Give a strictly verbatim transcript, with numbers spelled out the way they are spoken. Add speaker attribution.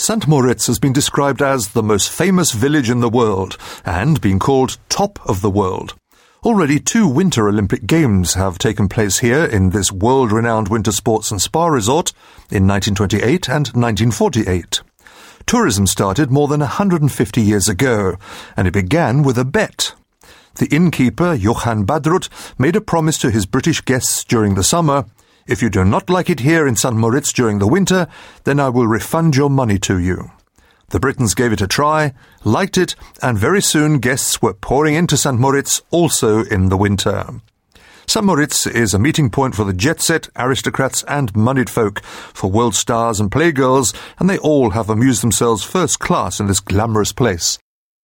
Speaker 1: Saint Moritz has been described as the most famous village in the world and been called top of the world. Already two Winter Olympic Games have taken place here in this world-renowned winter sports and spa resort in nineteen twenty-eight and nineteen forty-eight. Tourism started more than one hundred fifty years ago, and it began with a bet. The innkeeper, Johann Badrut, made a promise to his British guests during the summer: "If you do not like it here in Saint Moritz during the winter, then I will refund your money to you." The Britons gave it a try, liked it, and very soon guests were pouring into Saint Moritz also in the winter. Saint Moritz is a meeting point for the jet-set, aristocrats and moneyed folk, for world stars and playgirls, and they all have amused themselves first class in this glamorous place.